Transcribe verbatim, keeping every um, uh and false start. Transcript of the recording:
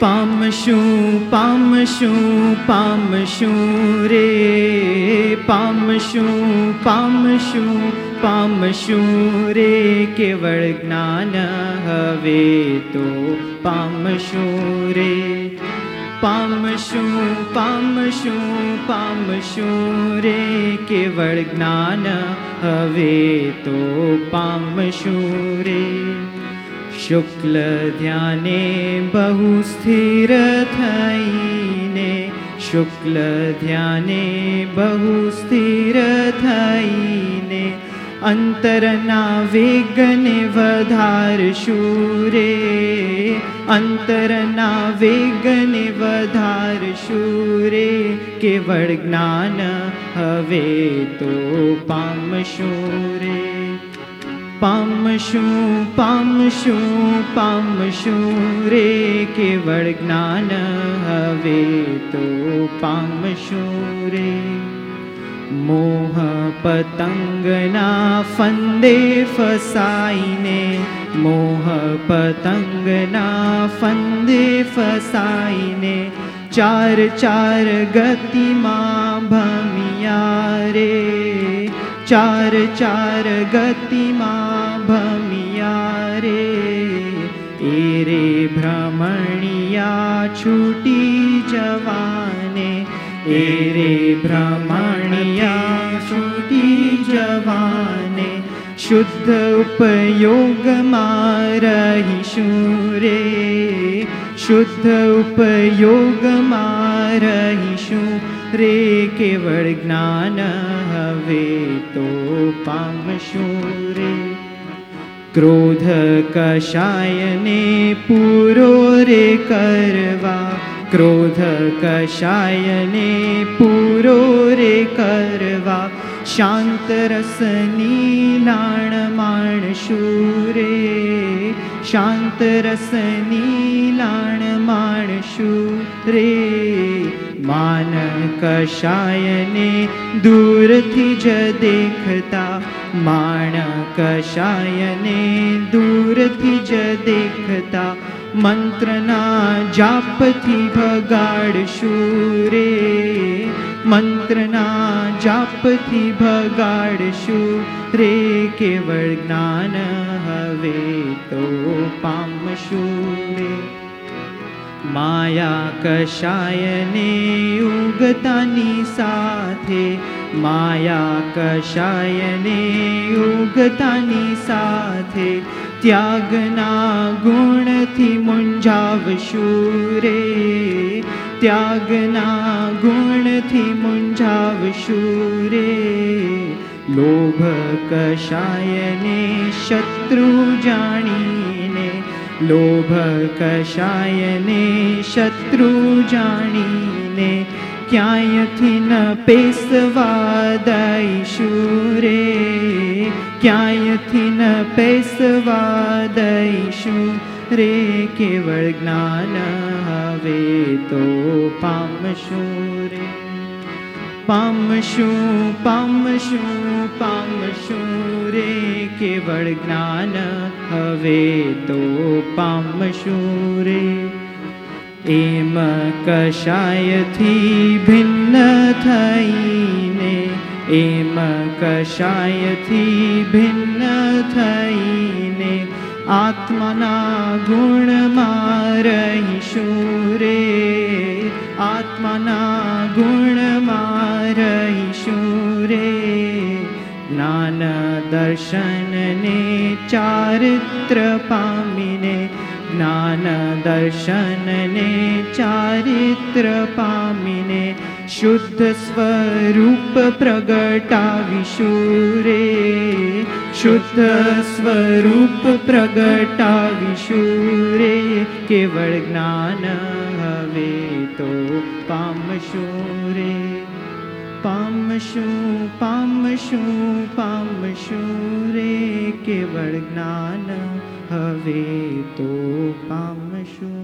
પામશું પામશું પામશું રે, પામશું પામશું પામશું રે, કેવળ જ્ઞાન હવે તો પામશું રે. પામશું પામશું પામશું રે, કેવળ જ્ઞાન હવે તો પામશું રે. શુક્લ ધ્યાને બહુ સ્થિર થઈને, શુક્લ ધ્યાને બહુ સ્થિર થઈને, અંતરના વેગને વધારશું રે, અંતરના વેગને વધારશું રે, કેવળ જ્ઞાન હવે તો પામશું રે. પામશું પામશું પામશું રે, કેવળ જ્ઞાન હવે તો પામશું રે. મોહ પતંગના ફંદે ફસાઈને, મોહ પતંગના ફંદે ફસાઈને, ચાર ચાર ગતિમાં ભમિયા રે, ચાર ચાર ગતિમાં ભમિયા રે. એ રે ભ્રમણિયા છૂટી જવાને, એ રે ભ્રમણિયા છૂટી જવાને, શુદ્ધ ઉપયોગમાં રહીશું રે, શુદ્ધ ઉપયોગમાં રહીશું રે, કેવળ જ્ઞાન હવે તો પામશું રે. ક્રોધ કષાયને પૂરો રે કરવા, ક્રોધ કષાયને પૂરો રે કરવા, શાંત રસની લાણ માણશું રે, શાંત રસની લાણ માણશું રે. માન કષાયને દૂરથી જ દેખતા, માણ કષાયને દૂરથી જ દેખતા, મંત્રના જાપથી ભગાડશું રે, મંત્રના જાપથી ભગાડશું રે, કેવળ જ્ઞાન હવે તો પામશું રે. માયા કષાયને ઉગતાની સાથે, માયા કષાયને ઉગતાની સાથે, ત્યાગના ગુણથી મૂંઝાવશું રે, ત્યાગના ગુણથી મૂંઝાવશું રે. લોભ કષાયને શત્રુ જાણીને, લોભ કષાયને શત્રુ જાણીને, ક્યાંયથી ન પેસવા દઈશું રે, ક્યાંયથી ન પેસવા દઈશું રે, કેવળ જ્ઞાન હવે તો પામશું રે. પામશું પામશું પામશું રે, કેવળ જ્ઞાન હવે તો પામશું રે. એમ કષાયથી ભિન્ન થઈને, એમ કષાયથી ભિન્ન થઈને, આત્માના ગુણમાં રહીશું રે, આત્માના ગુણમાં રહીશું રે. જ્ઞાન દર્શનને ચારિત્ર પામીને, જ્ઞાન દર્શનને ચારિત્ર પામીને, શુદ્ધ સ્વરૂપ પ્રગટાવીશું રે, શુદ્ધ સ્વરૂપ પ્રગટાવીશું રે, કેવળ જ્ઞાન હવે તો પામશું રે. પામશું પામશું પામશું રે, કેવળ જ્ઞાન હવે તો પામશું.